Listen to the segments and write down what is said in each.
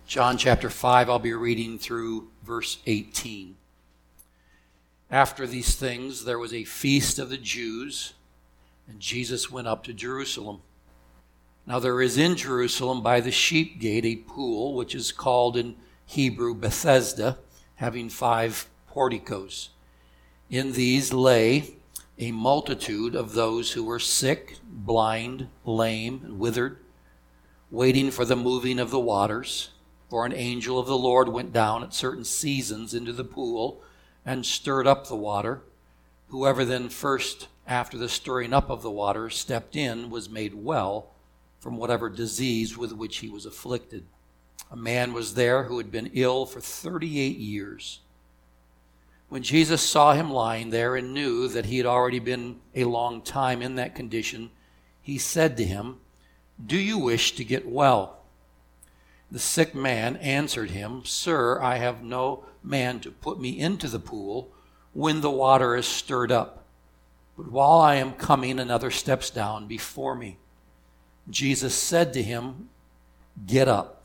John chapter 5, I'll be reading through verse 18. After these things, there was a feast of the Jews, and Jesus went up to Jerusalem. Now there is in Jerusalem by the sheep gate a pool, which is called in Hebrew Bethesda, having 5 porticos. In these lay a multitude of those who were sick, blind, lame, and withered, waiting for the moving of the waters. For an angel of the Lord went down at certain seasons into the pool and stirred up the water. Whoever then first, after the stirring up of the water, stepped in was made well from whatever disease with which he was afflicted. A man was there who had been ill for 38 years. When Jesus saw him lying there and knew that he had already been a long time in that condition, he said to him, "Do you wish to get well?" The sick man answered him, "Sir, I have no man to put me into the pool when the water is stirred up. But while I am coming, another steps down before me." Jesus said to him, "Get up,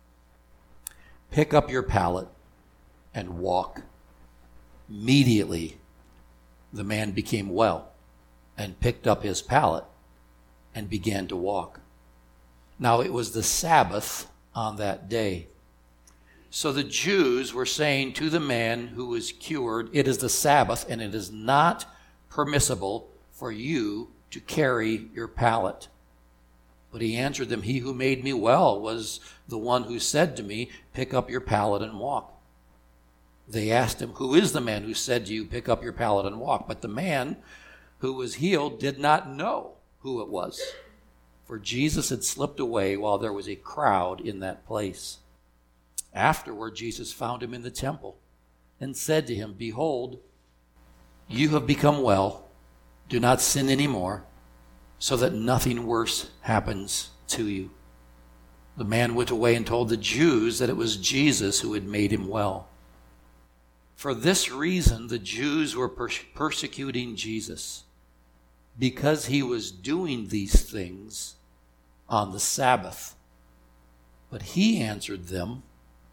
pick up your pallet, and walk." Immediately, the man became well and picked up his pallet and began to walk. Now it was the Sabbath on that day. So the Jews were saying to the man who was cured, "It is the Sabbath, and it is not permissible for you to carry your pallet." But he answered them, "He who made me well was the one who said to me, 'Pick up your pallet and walk.'" They asked him, "Who is the man who said to you, 'Pick up your pallet and walk'?" But the man who was healed did not know who it was, for Jesus had slipped away while there was a crowd in that place. Afterward, Jesus found him in the temple and said to him, "Behold, you have become well. Do not sin anymore, so that nothing worse happens to you." The man went away and told the Jews that it was Jesus who had made him well. For this reason, the Jews were persecuting Jesus, because he was doing these things on the Sabbath. But he answered them,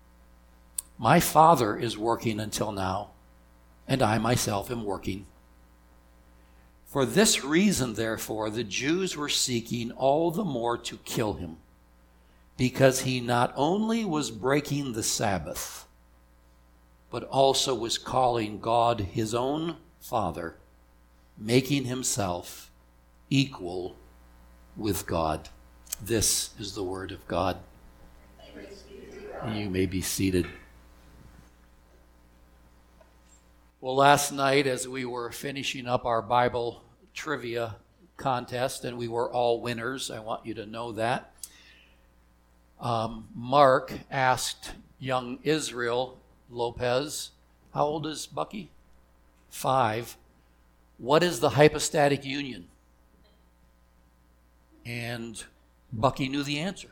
"My Father is working until now, and I myself am working." For this reason, therefore, the Jews were seeking all the more to kill him, because he not only was breaking the Sabbath, but also was calling God his own Father, making himself equal with God. This is the word of God. You may be seated. Well, last night as we were finishing up our Bible trivia contest, and we were all winners, I want you to know that, Mark asked young Israel Lopez, how old is Bucky? 5. What is the hypostatic union? And Bucky knew the answer.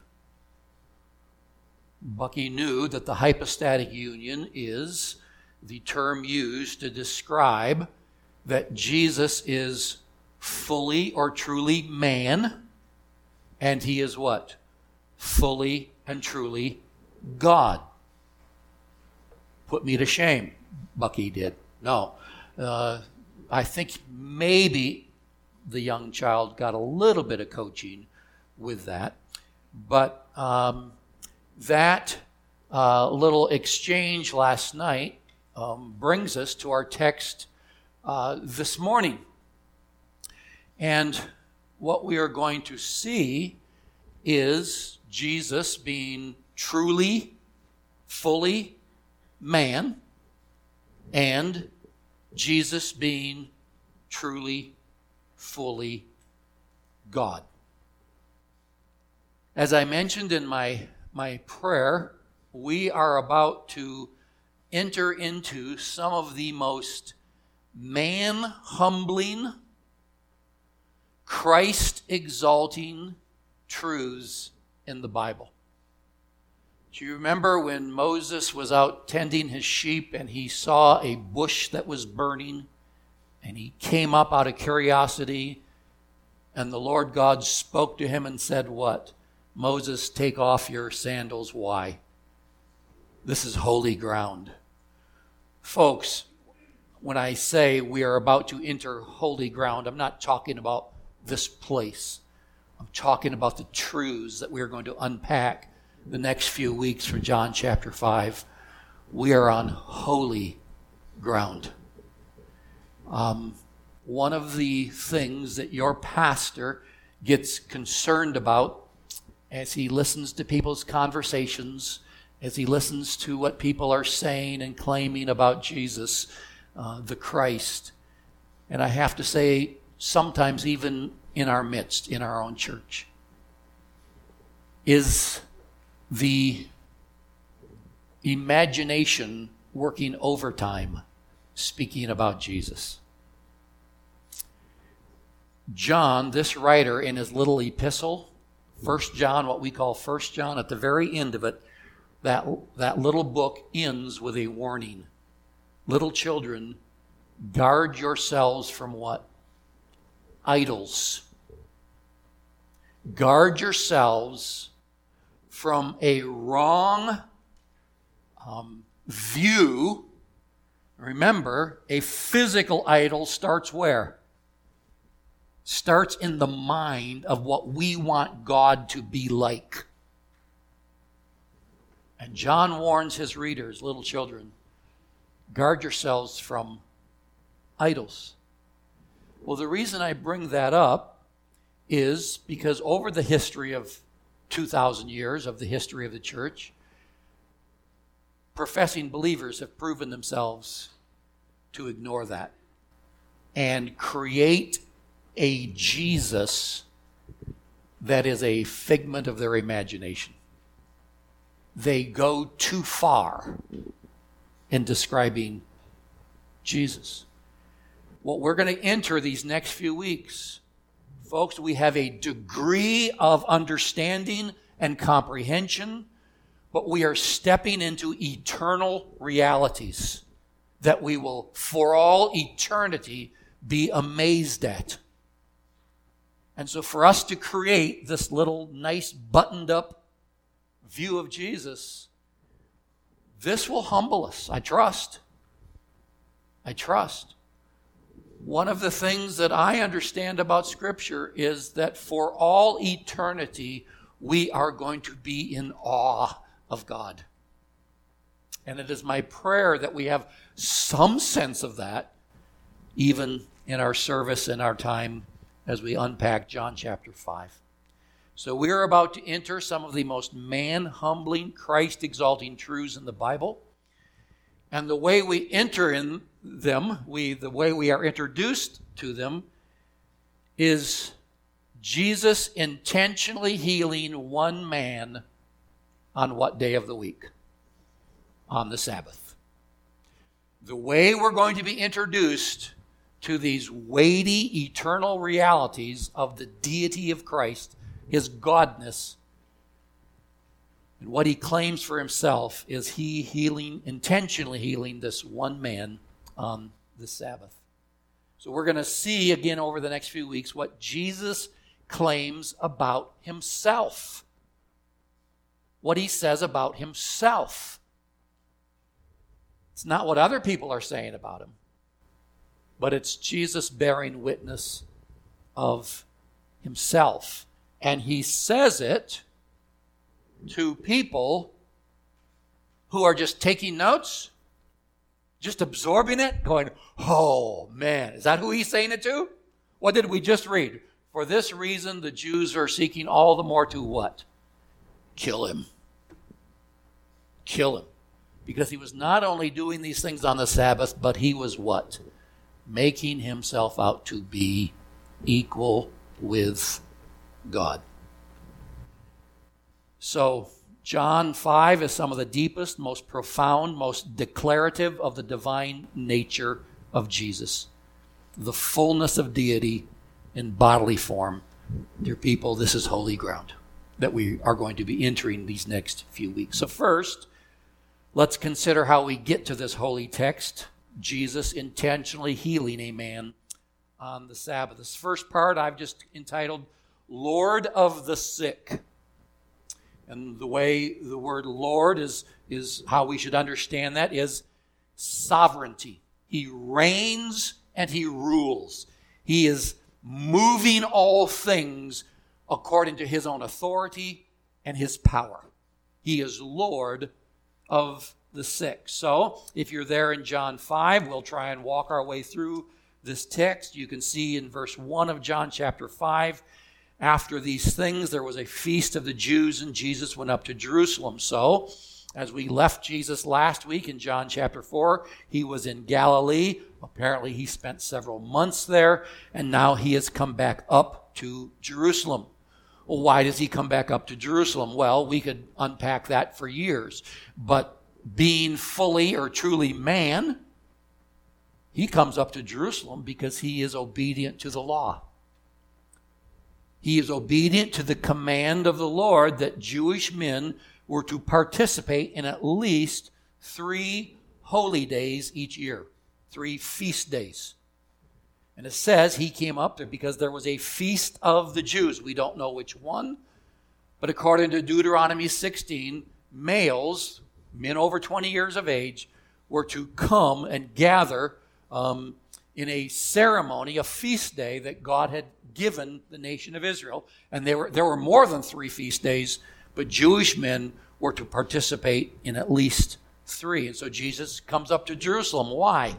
Bucky knew that the hypostatic union is the term used to describe that Jesus is fully or truly man, and he is what? Fully and truly God. Put me to shame, Bucky did. No. I think maybe the young child got a little bit of coaching with that. But that little exchange last night brings us to our text this morning. And what we are going to see is Jesus being truly, fully man, and Jesus being truly, fully God. As I mentioned in my prayer, we are about to enter into some of the most man-humbling, Christ-exalting truths in the Bible. Do you remember when Moses was out tending his sheep and he saw a bush that was burning, and he came up out of curiosity, and the Lord God spoke to him and said, what? "Moses, take off your sandals." Why? This is holy ground. Folks, when I say we are about to enter holy ground, I'm not talking about this place. I'm talking about the truths that we're going to unpack the next few weeks from John chapter 5. We are on holy ground. One of the things that your pastor gets concerned about as he listens to people's conversations, as he listens to what people are saying and claiming about Jesus, the Christ, and I have to say, sometimes even in our midst, in our own church, is the imagination working overtime speaking about Jesus. John, this writer, in his little epistle, 1 John, what we call 1 John, at the very end of it, that little book ends with a warning. Little children, guard yourselves from what? Idols. Guard yourselves from a wrong view. Remember, a physical idol starts where? Starts in the mind of what we want God to be like. And John warns his readers, little children, guard yourselves from idols. Well, the reason I bring that up is because over the history of 2,000 years of the history of the church, professing believers have proven themselves to ignore that and create a Jesus that is a figment of their imagination. They go too far in describing Jesus. What we're going to enter these next few weeks, folks, we have a degree of understanding and comprehension, but we are stepping into eternal realities that we will, for all eternity, be amazed at. And so for us to create this little nice buttoned up view of Jesus, this will humble us, I trust. I trust. One of the things that I understand about Scripture is that for all eternity, we are going to be in awe of God. And it is my prayer that we have some sense of that, even in our service and our time as we unpack John chapter 5. So we're about to enter some of the most man-humbling, Christ-exalting truths in the Bible. And the way we enter in them, the way we are introduced to them, is Jesus intentionally healing one man on what day of the week? On the Sabbath. The way we're going to be introduced to these weighty, eternal realities of the deity of Christ, his godness, and what he claims for himself is he intentionally healing this one man on the Sabbath. So we're going to see again over the next few weeks what Jesus claims about himself. What he says about himself. It's not what other people are saying about him, but it's Jesus bearing witness of himself. And he says it to people who are just taking notes, just absorbing it, going, oh man, is that who he's saying it to? What did we just read? For this reason, the Jews are seeking all the more to what? Kill him. Kill him. Because he was not only doing these things on the Sabbath, but he was what? Making himself out to be equal with God. So, John 5 is some of the deepest, most profound, most declarative of the divine nature of Jesus. The fullness of deity in bodily form. Dear people, this is holy ground that we are going to be entering these next few weeks. So first, let's consider how we get to this holy text, Jesus intentionally healing a man on the Sabbath. This first part I've just entitled, Lord of the Sick. And the way the word Lord is how we should understand that is sovereignty. He reigns and he rules. He is moving all things according to his own authority and his power. He is Lord of the sick. So, if you're there in John 5, we'll try and walk our way through this text. You can see in verse 1 of John chapter 5, after these things, there was a feast of the Jews, and Jesus went up to Jerusalem. So, as we left Jesus last week in John chapter 4, he was in Galilee. Apparently, he spent several months there, and now he has come back up to Jerusalem. Well, why does he come back up to Jerusalem? Well, we could unpack that for years. But being fully or truly man, he comes up to Jerusalem because he is obedient to the law. He is obedient to the command of the Lord that Jewish men were to participate in at least 3 holy days each year, 3 feast days. And it says he came up there because there was a feast of the Jews. We don't know which one, but according to Deuteronomy 16, males, men over 20 years of age, were to come and gather in a ceremony, a feast day that God had given the nation of Israel. And there were more than 3 feast days, but Jewish men were to participate in at least 3. And so Jesus comes up to Jerusalem. Why?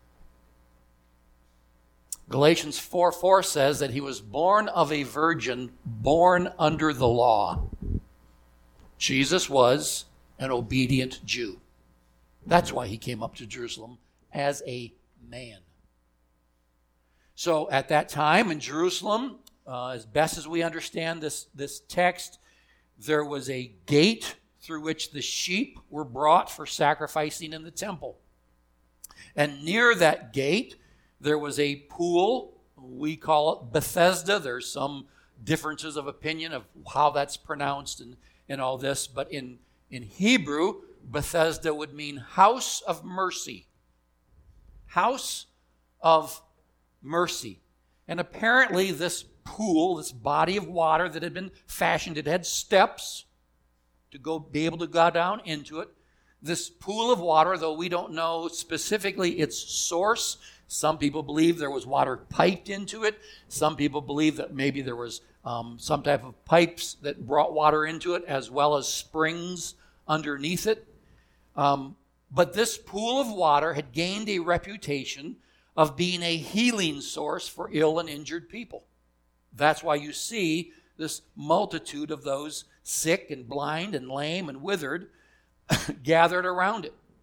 Galatians 4:4 says that he was born of a virgin, born under the law. Jesus was an obedient Jew. That's why he came up to Jerusalem as a man. So at that time in Jerusalem, as best as we understand this text, there was a gate through which the sheep were brought for sacrificing in the temple. And near that gate, there was a pool. We call it Bethesda. There's some differences of opinion of how that's pronounced and all this. But in Hebrew, Bethesda would mean house of mercy. House of mercy. And apparently this pool, this body of water that had been fashioned, it had steps to be able to go down into it. This pool of water, though we don't know specifically its source, some people believe there was water piped into it. Some people believe that maybe there was some type of pipes that brought water into it, as well as springs underneath it. But this pool of water had gained a reputation of being a healing source for ill and injured people. That's why you see this multitude of those sick and blind and lame and withered gathered around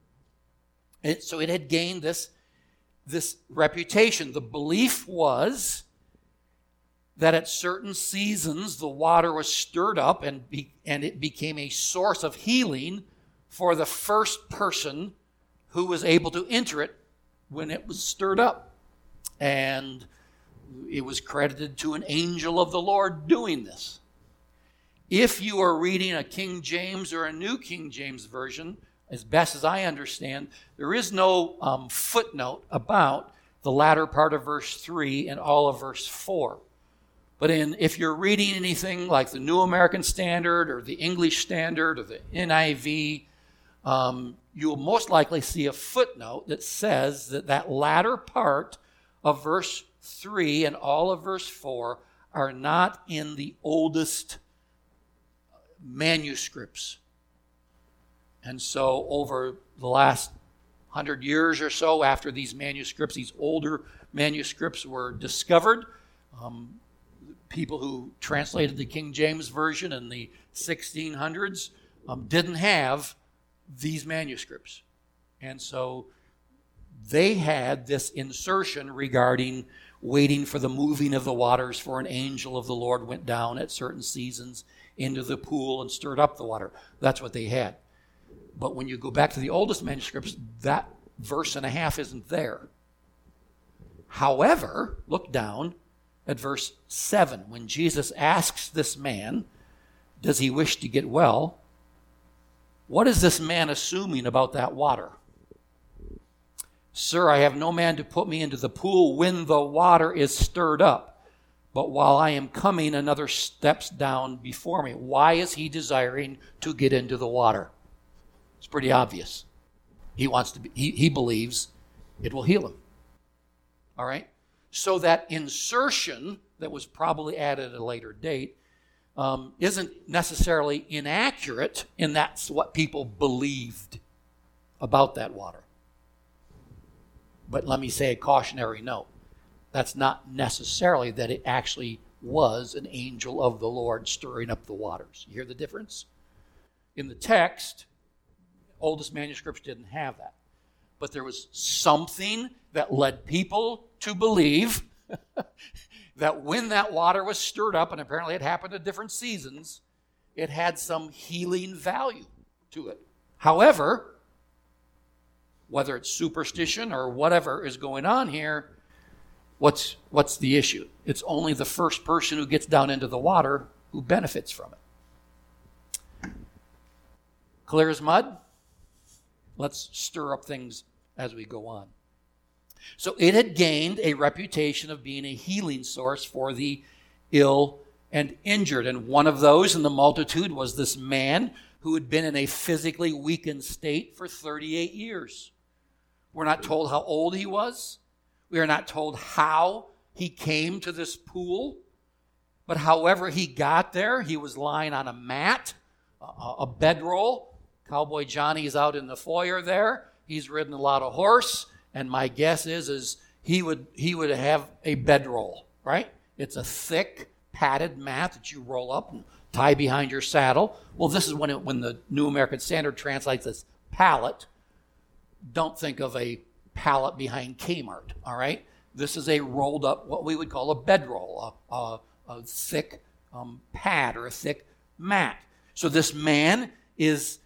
it. So it had gained this reputation. The belief was that at certain seasons the water was stirred up and it became a source of healing for the first person who was able to enter it when it was stirred up. And it was credited to an angel of the Lord doing this. If you are reading a King James or a New King James Version, as best as I understand, there is no footnote about the latter part of verse 3 and all of verse 4. But if you're reading anything like the New American Standard or the English Standard or the NIV, you'll most likely see a footnote that says that latter part of verse 3 and all of verse 4 are not in the oldest manuscripts. And so over the last 100 years or so after these manuscripts, these older manuscripts were discovered, people who translated the King James Version in the 1600s didn't have these manuscripts. And so they had this insertion regarding waiting for the moving of the waters, for an angel of the Lord went down at certain seasons into the pool and stirred up the water. That's what they had. But when you go back to the oldest manuscripts, that verse and a half isn't there. However, look down at verse 7. When Jesus asks this man, does he wish to get well? What is this man assuming about that water? Sir, I have no man to put me into the pool when the water is stirred up. but while I am coming, another steps down before me. Why is he desiring to get into the water? It's pretty obvious. He believes it will heal him. All right? So that insertion that was probably added at a later date isn't necessarily inaccurate, and that's what people believed about that water. But let me say a cautionary note. That's not necessarily that it actually was an angel of the Lord stirring up the waters. You hear the difference? In the text, oldest manuscripts didn't have that. But there was something that led people to believe that when that water was stirred up, and apparently it happened at different seasons, it had some healing value to it. However, whether it's superstition or whatever is going on here, what's the issue? It's only the first person who gets down into the water who benefits from it. Clear as mud? Let's stir up things as we go on. So it had gained a reputation of being a healing source for the ill and injured. And one of those in the multitude was this man who had been in a physically weakened state for 38 years. We're not told how old he was. We are not told how he came to this pool. But however he got there, he was lying on a mat, a bedroll. Cowboy Johnny is out in the foyer there. He's ridden a lot of horse. And my guess is he would have a bedroll, right? It's a thick, padded mat that you roll up and tie behind your saddle. Well, this is when the New American Standard translates as pallet. Don't think of a pallet behind Kmart, all right? This is a rolled up, what we would call a bedroll, a thick pad or a thick mat. So this man is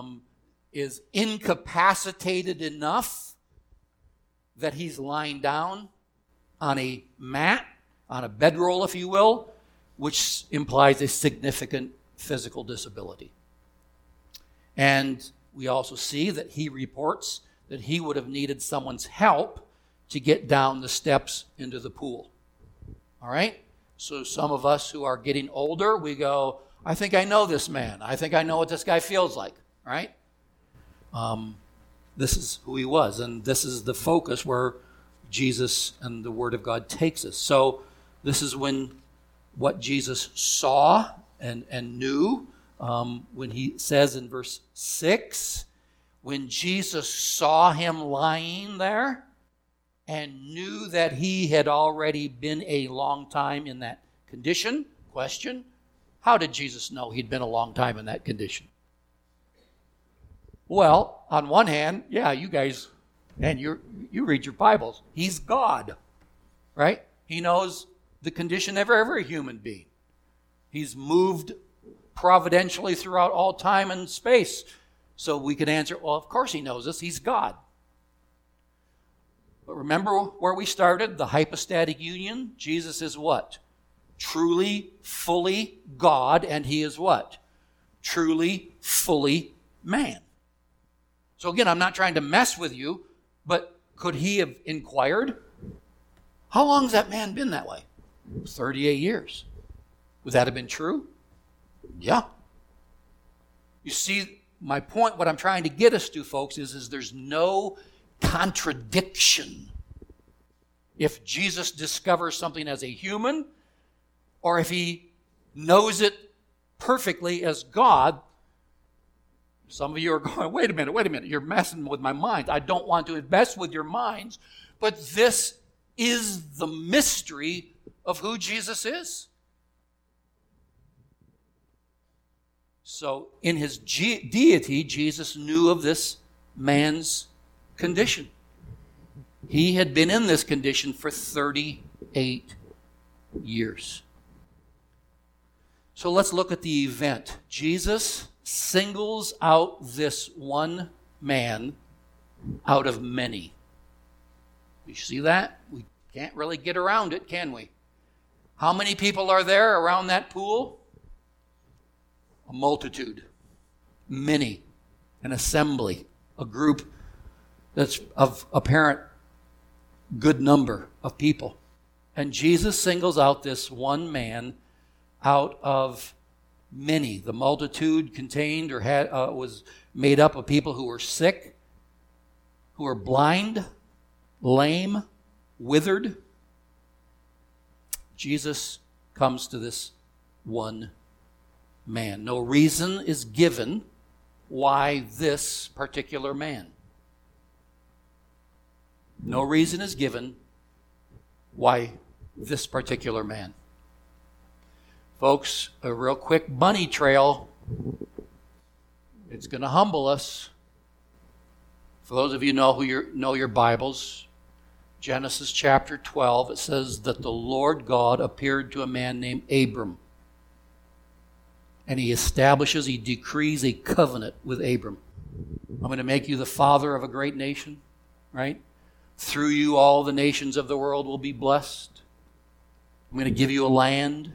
incapacitated enough that he's lying down on a mat, on a bedroll, if you will, which implies a significant physical disability. And we also see that he reports that he would have needed someone's help to get down the steps into the pool. All right? So some of us who are getting older, we go, I think I know this man. I think I know what this guy feels like. All right? This is who he was, and this is the focus where Jesus and the Word of God takes us. So this is what Jesus saw and knew when he says in verse 6, when Jesus saw him lying there and knew that he had already been a long time in that condition. Question, how did Jesus know he'd been a long time in that condition? Well, on one hand, yeah, you guys, and you read your Bibles. He's God, right? He knows the condition of every human being. He's moved providentially throughout all time and space. So we could answer, well, of course he knows this. He's God. But remember where we started? The hypostatic union. Jesus is what? Truly, fully God, and he is what? Truly, fully man. So again, I'm not trying to mess with you, but could he have inquired? How long has that man been that way? 38 years. Would that have been true? Yeah. You see, my point, what I'm trying to get us to, folks, is there's no contradiction. If Jesus discovers something as a human, or if he knows it perfectly as God, some of you are going, wait a minute, you're messing with my mind. I don't want to mess with your minds, but this is the mystery of who Jesus is. So in his deity, Jesus knew of this man's condition. He had been in this condition for 38 years. So let's look at the event. Jesus singles out this one man out of many. You see that? We can't really get around it, can we? How many people are there around that pool? A multitude. Many. An assembly. A group that's of apparent good number of people. And Jesus singles out this one man out of many. The multitude contained or was made up of people who were sick, who were blind, lame, withered. Jesus comes to this one man. No reason is given why this particular man. No reason is given why this particular man. Folks, a real quick bunny trail. It's going to humble us. For those of you who know your Bibles, Genesis chapter 12, it says that the Lord God appeared to a man named Abram. And he decrees a covenant with Abram. I'm going to make you the father of a great nation, right? Through you all the nations of the world will be blessed. I'm going to give you a land.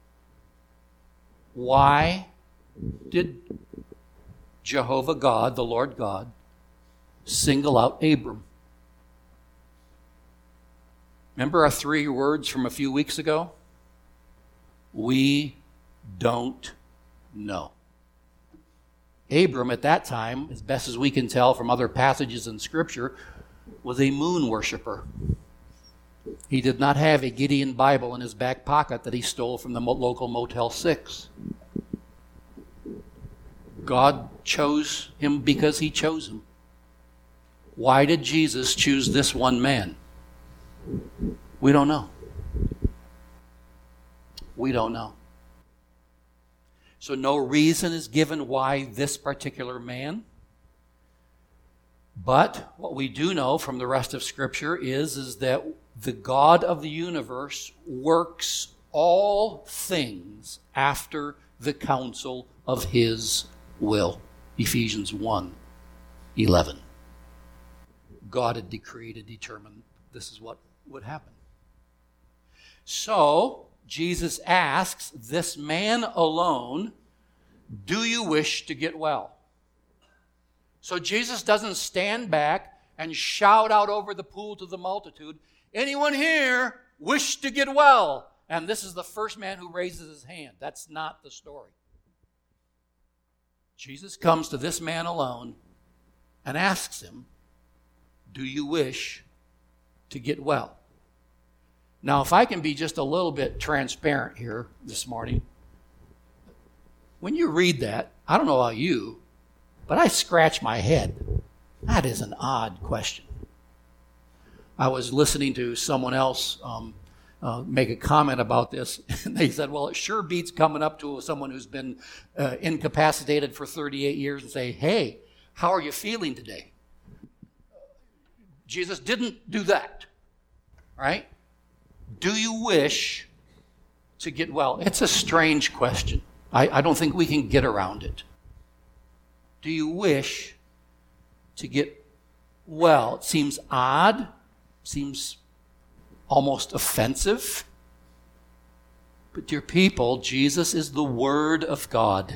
Why did Jehovah God, the Lord God, single out Abram? Remember our 3 words from a few weeks ago? We don't know. Abram at that time, as best as we can tell from other passages in Scripture, was a moon worshiper. He did not have a Gideon Bible in his back pocket that he stole from the local Motel 6. God chose him because he chose him. Why did Jesus choose this one man? We don't know. We don't know. So no reason is given why this particular man. But what we do know from the rest of Scripture is that the God of the universe works all things after the counsel of his will. Ephesians 1:11. God had decreed and determined this is what would happen. So, Jesus asks this man alone, do you wish to get well? So Jesus doesn't stand back and shout out over the pool to the multitude, anyone here wish to get well? And this is the first man who raises his hand. That's not the story. Jesus comes to this man alone and asks him, do you wish to get well? Now, if I can be just a little bit transparent here this morning, when you read that, I don't know about you, but I scratch my head. That is an odd question. I was listening to someone else make a comment about this, and they said, well, it sure beats coming up to someone who's been incapacitated for 38 years and say, hey, how are you feeling today? Jesus didn't do that, right? Do you wish to get well? It's a strange question. I don't think we can get around it. Do you wish to get well? It seems odd, seems almost offensive. But dear people, Jesus is the Word of God.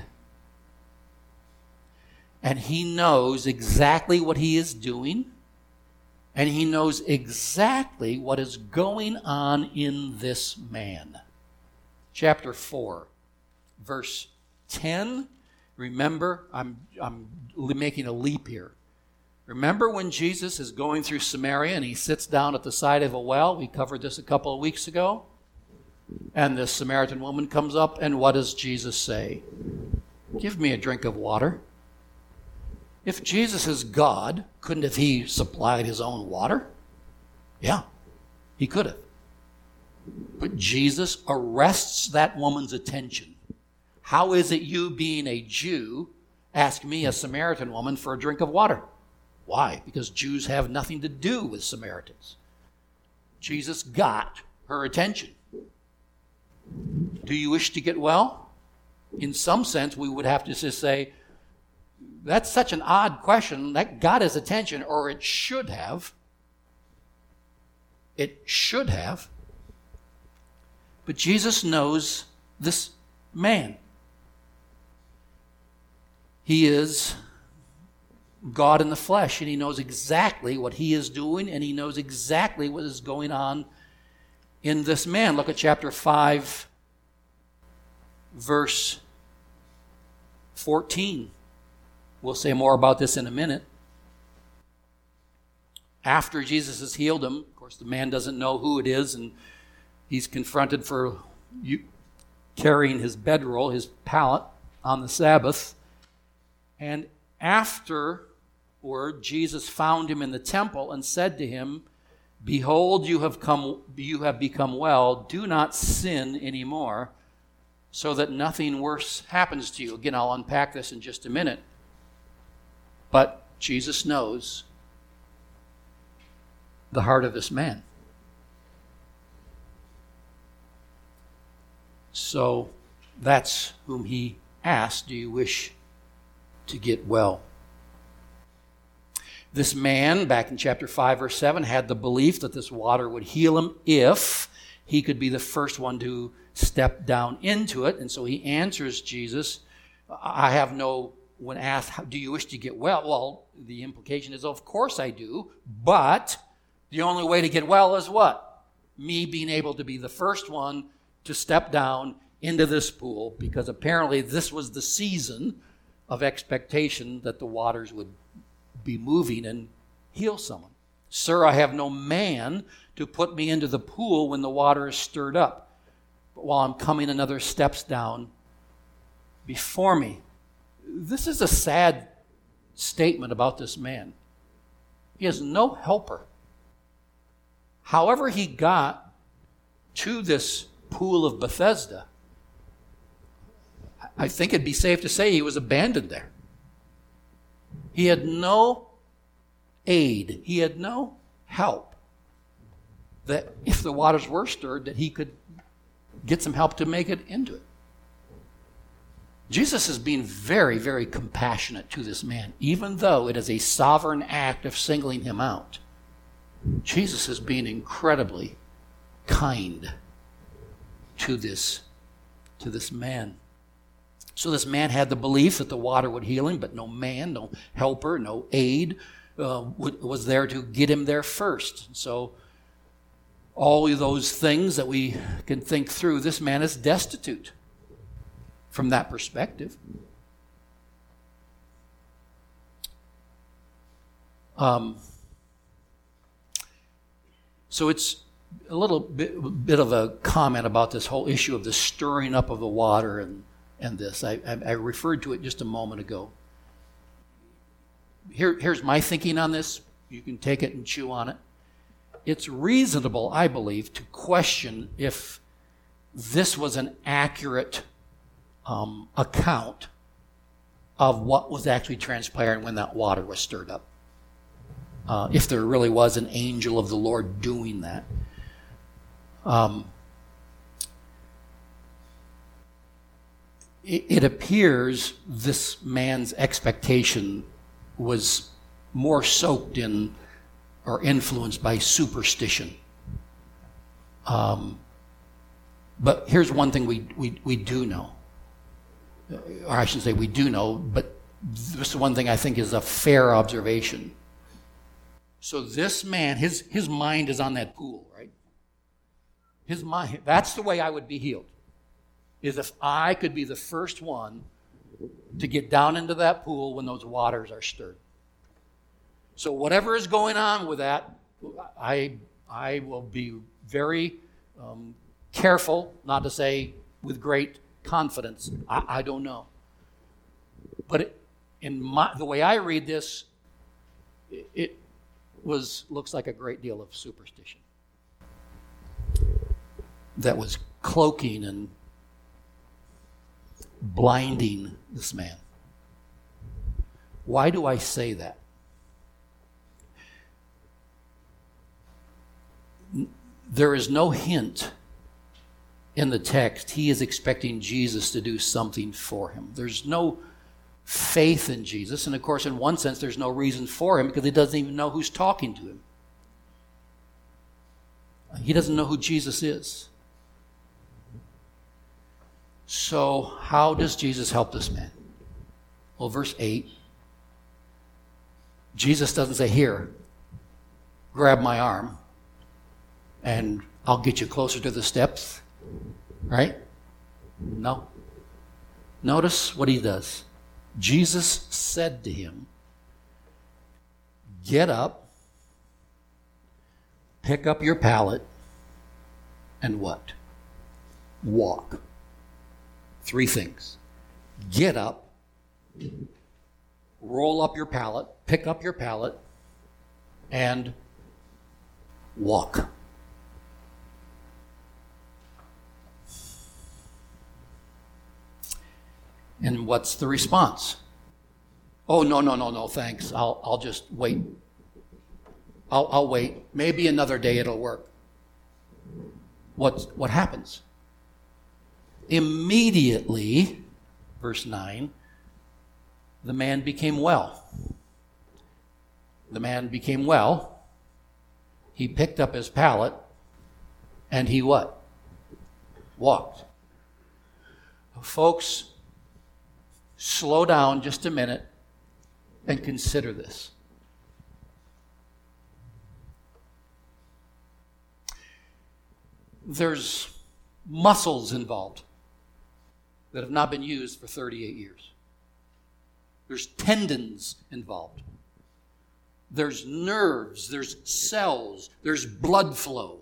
And he knows exactly what he is doing. And he knows exactly what is going on in this man. Chapter 4, verse 10. Remember, I'm making a leap here. Remember when Jesus is going through Samaria and he sits down at the side of a well? We covered this a couple of weeks ago. And the Samaritan woman comes up, and what does Jesus say? Give me a drink of water. If Jesus is God, couldn't have he supplied his own water? Yeah, he could have. But Jesus arrests that woman's attention. How is it you, being a Jew, ask me, a Samaritan woman, for a drink of water? Why? Because Jews have nothing to do with Samaritans. Jesus got her attention. Do you wish to get well? In some sense, we would have to just say, that's such an odd question. That got his attention, or it should have. It should have. But Jesus knows this man. He is God in the flesh, and he knows exactly what he is doing, and he knows exactly what is going on in this man. Look at chapter 5, verse 14. We'll say more about this in a minute. After Jesus has healed him, of course, the man doesn't know who it is, and he's confronted for carrying his bedroll, his pallet, on the Sabbath. And afterward, Jesus found him in the temple and said to him, "Behold, you have become well. Do not sin anymore, so that nothing worse happens to you." Again, I'll unpack this in just a minute. But Jesus knows the heart of this man. So that's whom he asked, "Do you wish to get well?" This man, back in chapter 5, verse 7, had the belief that this water would heal him if he could be the first one to step down into it. And so he answers Jesus, when asked, "Do you wish to get well?" Well, the implication is, of course I do, but the only way to get well is what? Me being able to be the first one to step down into this pool, because apparently this was the season of expectation that the waters would be moving and heal someone. "Sir, I have no man to put me into the pool when the water is stirred up. But while I'm coming, another steps down before me." This is a sad statement about this man. He has no helper. However he got to this pool of Bethesda, I think it'd be safe to say he was abandoned there. He had no aid. He had no help. That if the waters were stirred, that he could get some help to make it into it. Jesus is being very, very compassionate to this man, even though it is a sovereign act of singling him out. Jesus is being incredibly kind to this man. So this man had the belief that the water would heal him, but no man, no helper, no aid was there to get him there first. So all of those things that we can think through, this man is destitute from that perspective. So it's a little bit of a comment about this whole issue of the stirring up of the water and this. I referred to it just a moment ago. Here's my thinking on this. You can take it and chew on it. It's reasonable, I believe, to question if this was an accurate account of what was actually transpiring when that water was stirred up. If there really was an angel of the Lord doing that. It appears this man's expectation was more soaked in or influenced by superstition. But here's one thing we do know. Or I shouldn't say we do know, but this is one thing I think is a fair observation. So this man, his mind is on that pool, right? His mind, that's the way I would be healed, is if I could be the first one to get down into that pool when those waters are stirred. So whatever is going on with that, I will be very careful, not to say with great confidence. I don't know. But the way I read this, it looks like a great deal of superstition that was cloaking and blinding this man. Why do I say that? There is no hint in the text he is expecting Jesus to do something for him. There's no faith in Jesus, and of course, in one sense, there's no reason for him because he doesn't even know who's talking to him. He doesn't know who Jesus is. So how does Jesus help this man? Well, verse 8, Jesus doesn't say, "Here, grab my arm and I'll get you closer to the steps, right? No. Notice what he does. Jesus said to him, get up, pick up your pallet, and what? Walk. 3 things. Get up, roll up your pallet, pick up your pallet, and walk. And what's the response? Oh, no, thanks. I'll just wait. I'll wait. Maybe another day it'll work. What happens? Immediately, verse 9, the man became well. The man became well. He picked up his pallet, and he what? Walked. Folks, slow down just a minute and consider this. There's muscles involved that have not been used for 38 years. There's tendons involved. There's nerves, there's cells, there's blood flow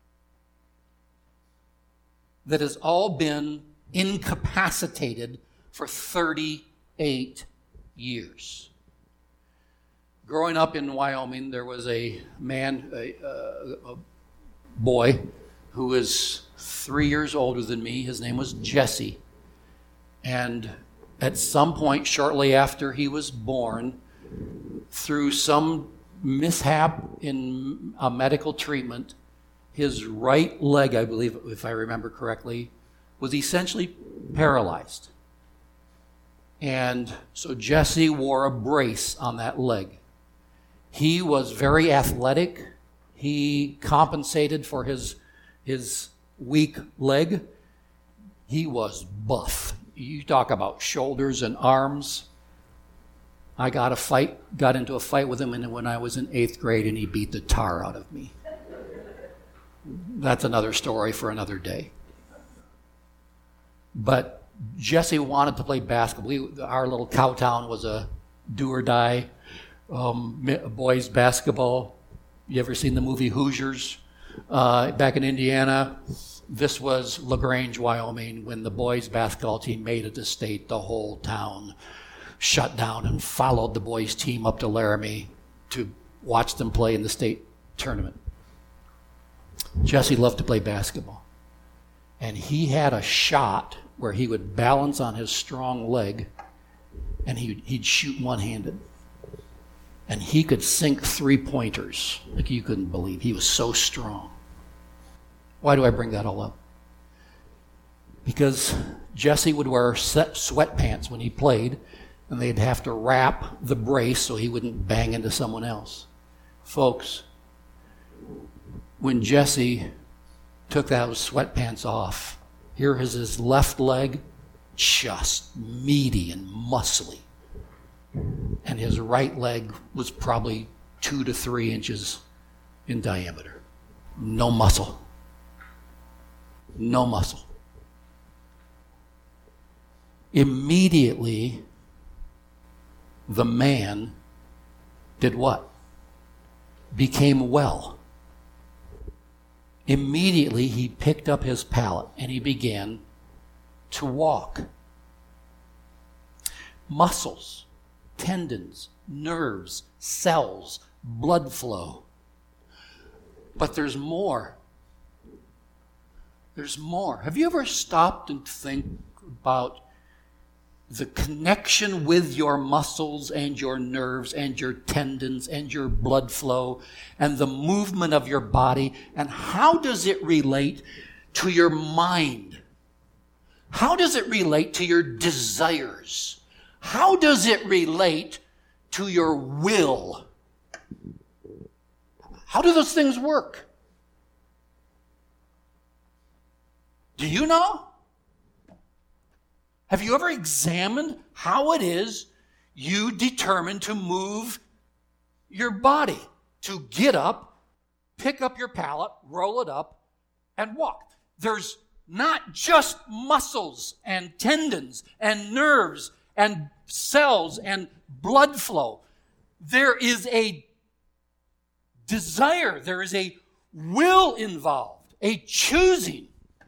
that has all been incapacitated for 38 years. Growing up in Wyoming, there was a man, a boy, who was 3 years older than me. His name was Jesse. And at some point, shortly after he was born, through some mishap in a medical treatment, his right leg, I believe, if I remember correctly, was essentially paralyzed. And so Jesse wore a brace on that leg. He was very athletic. He compensated for his weak leg. He was buff. You talk about shoulders and arms. I got into a fight with him when I was in 8th grade, and he beat the tar out of me. That's another story for another day. But Jesse wanted to play basketball. Our little cow town was a do or die boys basketball. You ever seen the movie Hoosiers? Back in Indiana, this was LaGrange, Wyoming. When the boys basketball team made it to state, the whole town shut down and followed the boys team up to Laramie to watch them play in the state tournament. Jesse loved to play basketball. And he had a shot where he would balance on his strong leg and he'd shoot one-handed. And he could sink 3-pointers like you couldn't believe. He was so strong. Why do I bring that all up? Because Jesse would wear sweatpants when he played, and they'd have to wrap the brace so he wouldn't bang into someone else. Folks, when Jesse took those sweatpants off, here is his left leg, just meaty and muscly. And his right leg was probably 2 to 3 inches in diameter. No muscle. No muscle. Immediately, the man did what? Became well. Immediately, he picked up his pallet and he began to walk. Muscles, tendons, nerves, cells, blood flow. But there's more. There's more. Have you ever stopped and think about the connection with your muscles and your nerves and your tendons and your blood flow and the movement of your body, and how does it relate to your mind? How does it relate to your desires? How does it relate to your will? How do those things work? Do you know? Have you ever examined how it is you determine to move your body? To get up, pick up your pallet, roll it up, and walk. There's not just muscles and tendons and nerves and cells and blood flow. There is a desire, there is a will involved, a choosing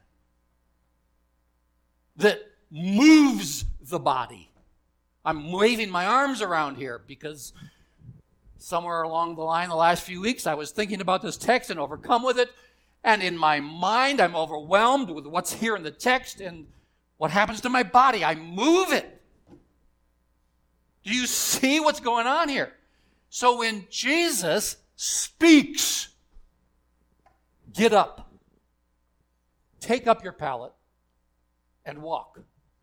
that moves the body. I'm waving my arms around here because somewhere along the line the last few weeks I was thinking about this text and overcome with it. And in my mind I'm overwhelmed with what's here in the text and what happens to my body. I move it. Do you see what's going on here? So when Jesus speaks, get up, take up your pallet, and walk.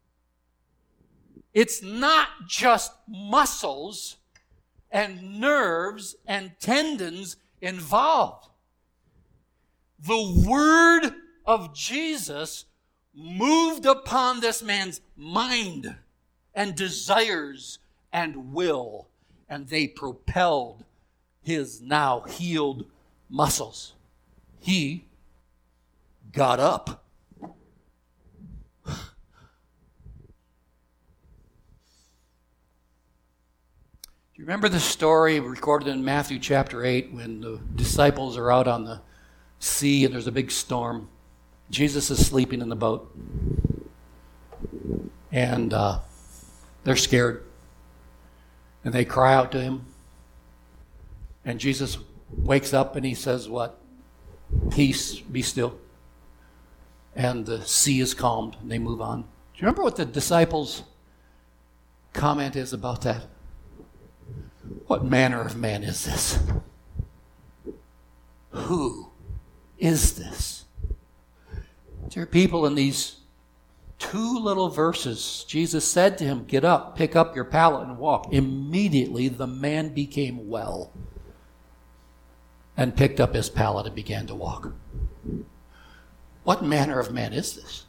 It's not just muscles and nerves and tendons involved. The word of Jesus moved upon this man's mind and desires and will, and they propelled his now healed muscles. He got up. Do you remember the story recorded in Matthew chapter 8 when the disciples are out on the sea and there's a big storm? Jesus is sleeping in the boat. And they're scared. And they cry out to him. And Jesus wakes up and he says, what? Peace, be still. And the sea is calmed and they move on. Do you remember what the disciples' comment is about that? What manner of man is this? Who is this? Dear people, in these 2 little verses, Jesus said to him, get up, pick up your pallet and walk. Immediately the man became well and picked up his pallet and began to walk. What manner of man is this?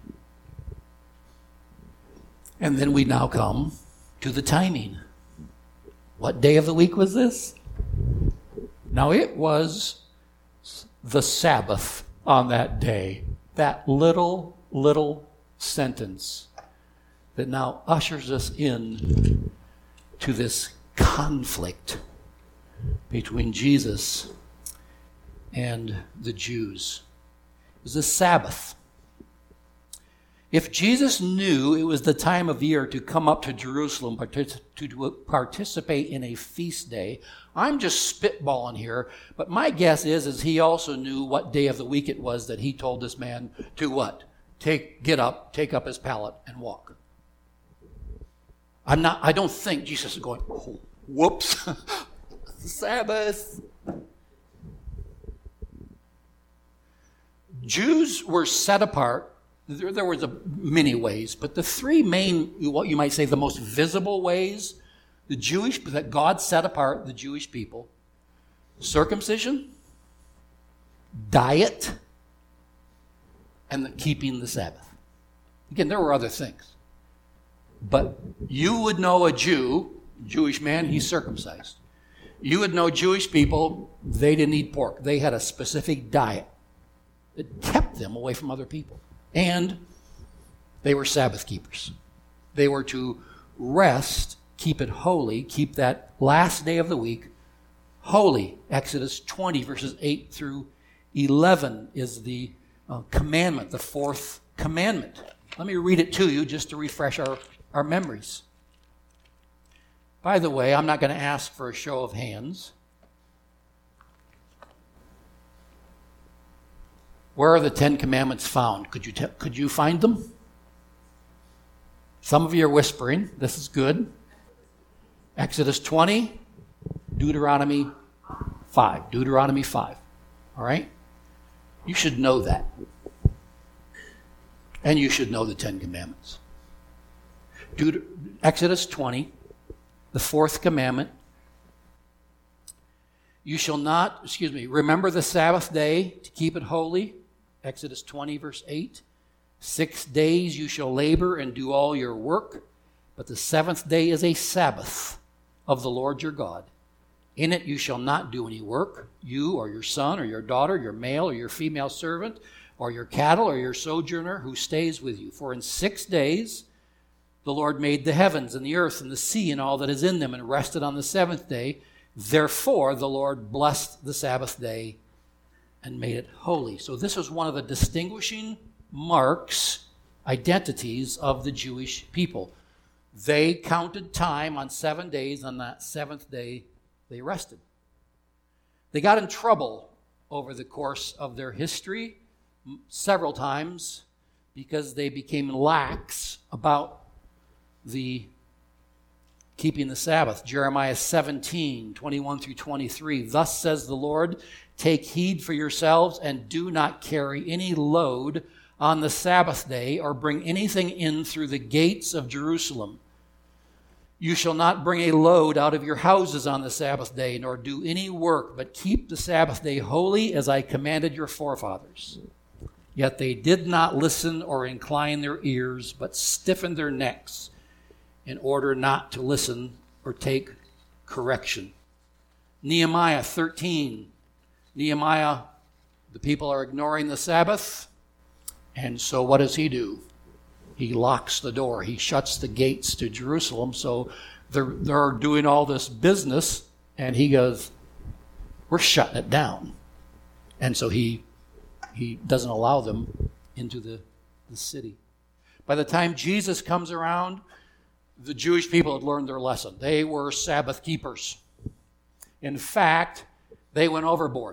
And then we now come to the timing. What day of the week was this? Now it was the Sabbath on that day. That little sentence that now ushers us in to this conflict between Jesus and the Jews. It was the Sabbath. If Jesus knew it was the time of year to come up to Jerusalem to participate in a feast day, I'm just spitballing here, but my guess is he also knew what day of the week it was that he told this man to what? Get up, take up his pallet, and walk. I don't think Jesus is going, oh, whoops, Sabbath. Jews were set apart. There was many ways, but the 3 main, what you might say, the most visible ways, that God set apart the Jewish people: circumcision, diet, and keeping the Sabbath. Again, there were other things. But you would know a Jewish man, he's circumcised. You would know Jewish people, they didn't eat pork. They had a specific diet that kept them away from other people. And they were Sabbath keepers. They were to rest, keep it holy, keep that last day of the week holy. Exodus 20, verses 8 through 11 is the commandment, the 4th commandment. Let me read it to you just to refresh our memories. By the way, I'm not going to ask for a show of hands. Where are the 10 commandments found? Could you find them? Some of you are whispering. This is good. Exodus 20, Deuteronomy 5. Deuteronomy 5. All right? You should know that. And you should know the 10 commandments. Exodus 20, the 4th commandment. You shall not, remember the Sabbath day to keep it holy. Exodus 20, verse 8. 6 days you shall labor and do all your work, but the 7th day is a Sabbath of the Lord your God. In it you shall not do any work, you or your son or your daughter, your male or your female servant, or your cattle, or your sojourner who stays with you. For in 6 days the Lord made the heavens and the earth and the sea and all that is in them, and rested on the seventh day. Therefore the Lord blessed the Sabbath day and made it holy. So this was one of the distinguishing marks, identities of the Jewish people. They counted time on 7 days. On that seventh day, they rested. They got in trouble over the course of their history several times because they became lax about the keeping the Sabbath. Jeremiah 17, 21 through 23. Thus says the Lord, take heed for yourselves and do not carry any load on the Sabbath day or bring anything in through the gates of Jerusalem. You shall not bring a load out of your houses on the Sabbath day, nor do any work, but keep the Sabbath day holy as I commanded your forefathers. Yet they did not listen or incline their ears, but stiffened their necks in order not to listen or take correction. Nehemiah 13. Nehemiah, the people are ignoring the Sabbath, and so what does he do? He locks the door. He shuts the gates to Jerusalem. So they're doing all this business, and he goes, we're shutting it down. And so he doesn't allow them into the city. By the time Jesus comes around, the Jewish people had learned their lesson. They were Sabbath keepers. In fact, they went overboard.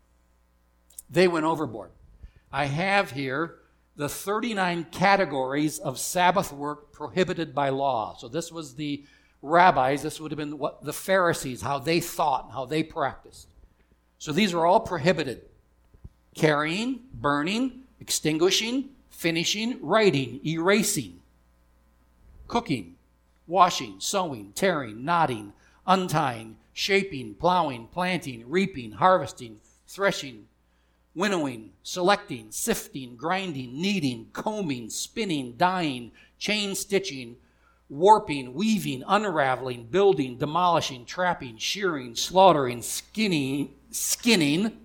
They went overboard. I have here the 39 categories of Sabbath work prohibited by law. So this was the rabbis, this would have been what the Pharisees, how they thought, how they practiced. So these are all prohibited. Carrying, burning, extinguishing, finishing, writing, erasing, cooking, washing, sewing, tearing, knotting, untying, shaping, plowing, planting, reaping, harvesting, threshing, winnowing, selecting, sifting, grinding, kneading, combing, spinning, dyeing, chain stitching, warping, weaving, unraveling, building, demolishing, trapping, shearing, slaughtering, skinning,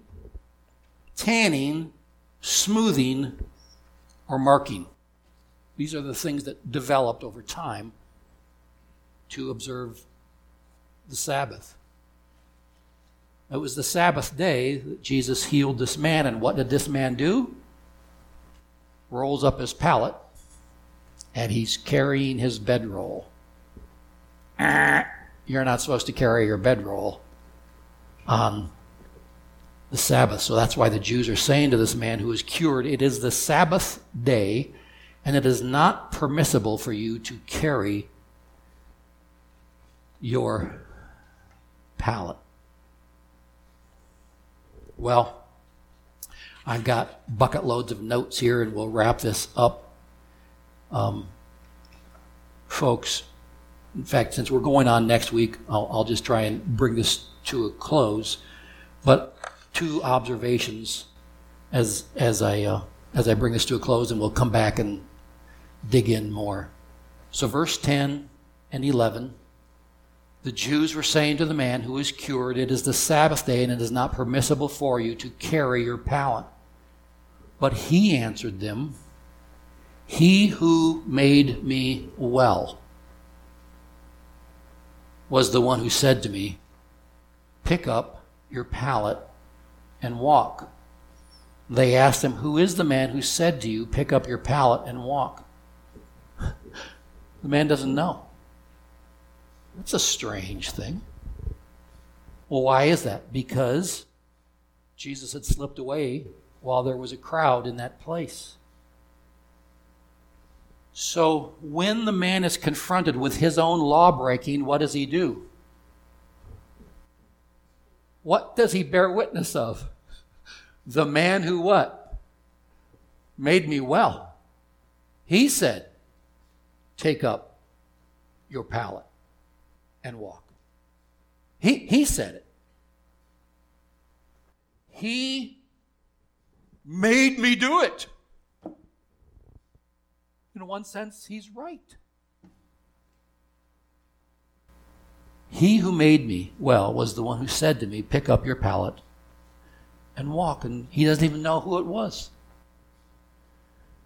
tanning, smoothing, or marking. These are the things that developed over time to observe the Sabbath. It was the Sabbath day that Jesus healed this man, and what did this man do? Rolls up his pallet, and he's carrying his bedroll. You're not supposed to carry your bedroll on the Sabbath. So that's why the Jews are saying to this man who is cured, it is the Sabbath day, and it is not permissible for you to carry your pallet. Well, I've got bucket loads of notes here, and we'll wrap this up. Folks, in fact, since we're going on next week, I'll just try and bring this to a close. But two observations as I bring this to a close, and we'll come back and dig in more. So verse 10 and 11, the Jews were saying to the man who is cured, it is the Sabbath day, and it is not permissible for you to carry your pallet. But he answered them, he who made me well was the one who said to me, pick up your pallet and walk. They asked him, who is the man who said to you, pick up your pallet and walk? The man doesn't know. That's a strange thing. Well, why is that? Because Jesus had slipped away while there was a crowd in that place. So when the man is confronted with his own law breaking, what does he do? What does he bear witness of? The man who what? Made me well. He said, take up your pallet and walk. He said it. He made me do it. In one sense, he's right. He who made me well was the one who said to me, pick up your pallet and walk. And he doesn't even know who it was.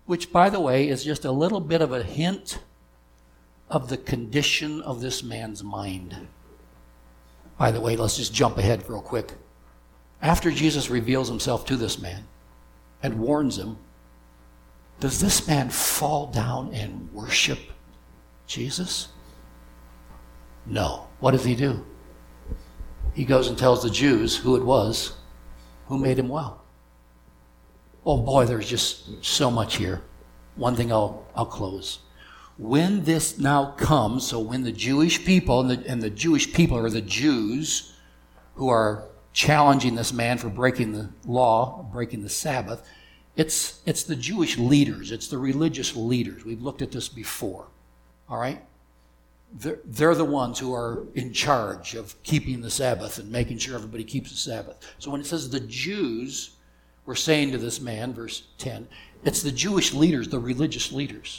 which, by the way, is just a little bit of a hint of the condition of this man's mind. By the way, let's just jump ahead real quick. After Jesus reveals himself to this man and warns him, does this man fall down and worship Jesus? No. What does he do? He goes and tells the Jews who it was who made him well. Oh boy, there's just so much here. One thing I'll close. When this now comes, so when the Jewish people, and the Jewish people are the Jews who are challenging this man for breaking the law, breaking the Sabbath, it's the Jewish leaders, it's the religious leaders. We've looked at this before, all right? They're the ones who are in charge of keeping the Sabbath and making sure everybody keeps the Sabbath. So when it says the Jews were saying to this man, verse 10, it's the Jewish leaders, the religious leaders.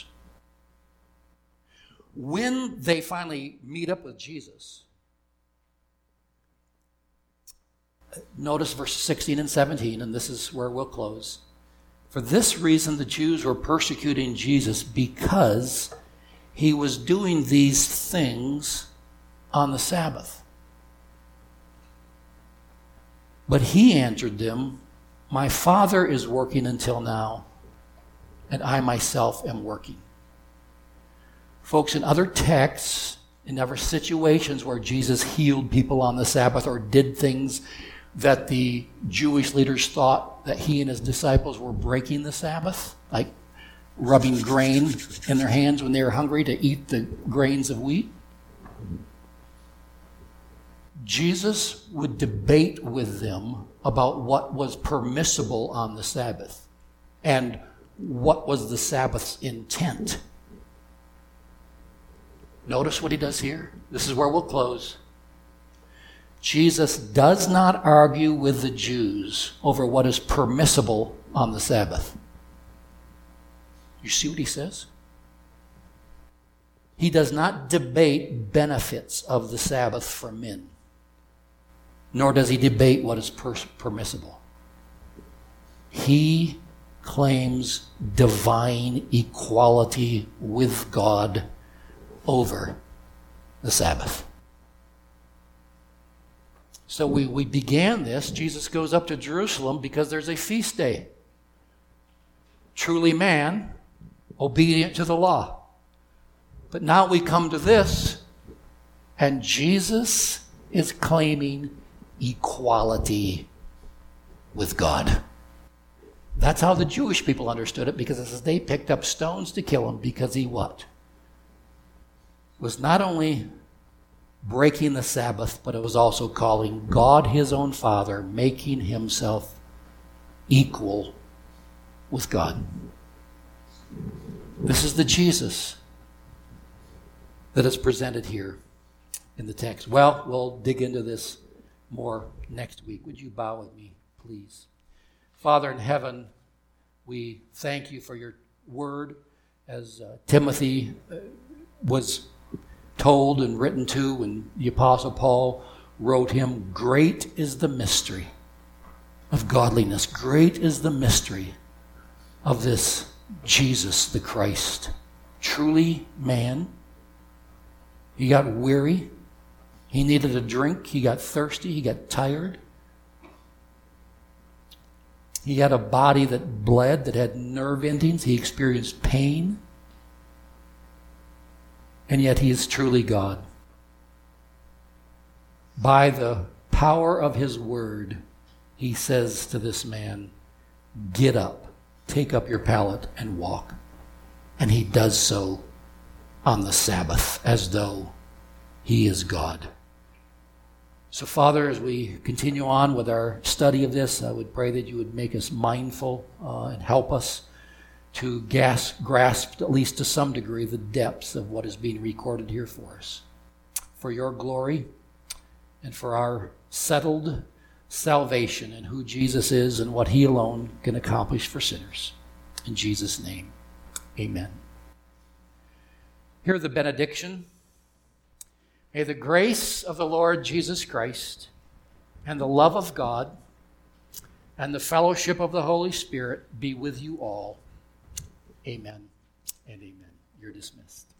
When they finally meet up with Jesus, notice verses 16 and 17, and this is where we'll close. For this reason, the Jews were persecuting Jesus because he was doing these things on the Sabbath. But he answered them, my Father is working until now, and I myself am working. Folks, in other texts, in other situations where Jesus healed people on the Sabbath or did things that the Jewish leaders thought that he and his disciples were breaking the Sabbath, like rubbing grain in their hands when they were hungry to eat the grains of wheat, Jesus would debate with them about what was permissible on the Sabbath and what was the Sabbath's intent. Notice what he does here. This is where we'll close. Jesus does not argue with the Jews over what is permissible on the Sabbath. You see what he says? He does not debate benefits of the Sabbath for men, nor does he debate what is permissible. He claims divine equality with God over the Sabbath. So we began this. Jesus goes up to Jerusalem because there's a feast day. Truly man, obedient to the law. But now we come to this, and Jesus is claiming equality with God. That's how the Jewish people understood it, because it says they picked up stones to kill him because he what? Was not only breaking the Sabbath, but it was also calling God his own Father, making himself equal with God. This is the Jesus that is presented here in the text. Well, we'll dig into this more next week. Would you bow with me, please? Father in heaven, we thank you for your word. As Timothy was told and written to, and the Apostle Paul wrote him, great is the mystery of godliness. Great is the mystery of this Jesus the Christ. Truly man. He got weary. He needed a drink. He got thirsty. He got tired. He had a body that bled, that had nerve endings. He experienced pain. And yet he is truly God. By the power of his word, he says to this man, get up, take up your pallet and walk. And he does so on the Sabbath as though he is God. So Father, as we continue on with our study of this, I would pray that you would make us mindful and help us to grasp, at least to some degree, the depths of what is being recorded here for us. For your glory and for our settled salvation in who Jesus is and what he alone can accomplish for sinners. In Jesus' name, amen. Hear the benediction. May the grace of the Lord Jesus Christ and the love of God and the fellowship of the Holy Spirit be with you all. Amen and amen. You're dismissed.